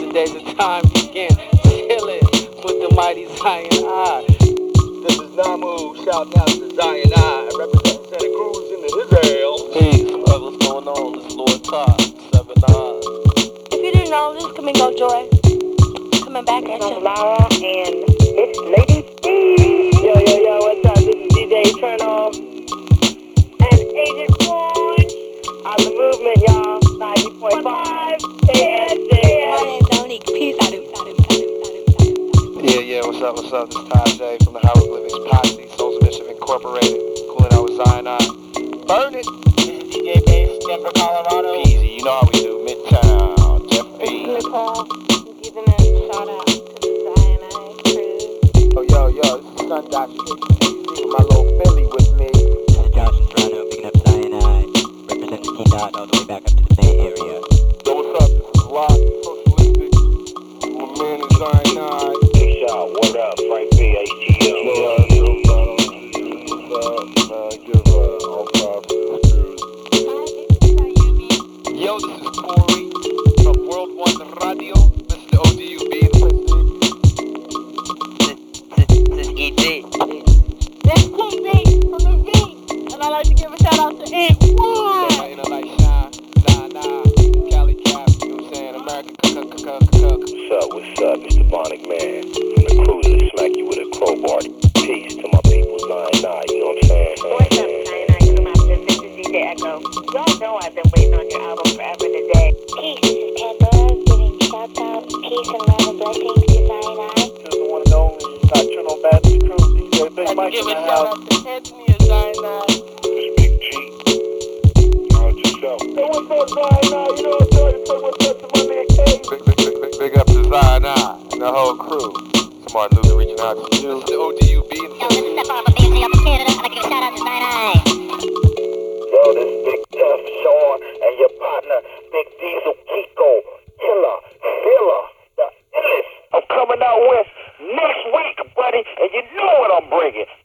the days of time begin. Chillin' with the mighty Zion I. This is Namu shouting out to Zion I, representing Santa Cruz in the Israel. Peace, what's going on? This is Lord Todd, 7-9. If you didn't know, this is Come and Go Joy. Coming back at you. Lara and it's Lady Steve. Yo, what's up? This is DJ Turn Off. And Agent Orange. On the movement, y'all. 90.5. My name's Dominique. Peace. Yeah, what's up? This is Tajay from the Hieroglyphics Posse, Souls of Mischief Incorporated, cooling out with Zion I. Burn it! This is DJ Bass, Denver, Colorado. Easy, you know how we do, Midtown, Jeff It's B. Nicole. Giving a shout out to the Zion I crew. Oh, yo, this is Sundash with my little Philly with me. This is Josh in Toronto, picking up Zion I, representing T-Dot all the way back up to the Bay Area. Yo, what's up? This is Locke, Socialistic. My man is Zion I. Hey, Shaw, what up? Frank B, HGL. Yo, this is Corey from World One Radio. This is the ODUB. This is EG. This is King B from the V. And I'd like to give a shout out to Ant One. My inner light shine, nah, Cali Cap, you know what I'm saying? America, What's up? It's the Bonic Man from the Cruiser to smack you with a crowbar. Peace to my people, Zion I, you know what I'm saying? What's up, Zion I? Come out to this is DJ Echo. Y'all know I've been waiting on your album forever today. Peace, this is Pandora giving shout out, peace and love and blessings to Zion I. This is the one and only Nocturnal Baptist Crew, DJ Big I'd like Mike to in give a the shout house. out to Anthony and Zion I. This Big G. How's yourself? Hey, what's up, Zion I? You know what I'm saying? Say what's up to my man K. Big up to Zion I and the whole crew. Some Martin Luther reaching out to you. This is the ODUB. Yo, this is Stefan from BMC up in Canada. I'd like to give a shout out to Zion I. Yo, this Big Tough Sean and your partner, Big Diesel Kiko, Killer, Filler, the illest. I'm coming out with next week, buddy, and you know what I'm bringing.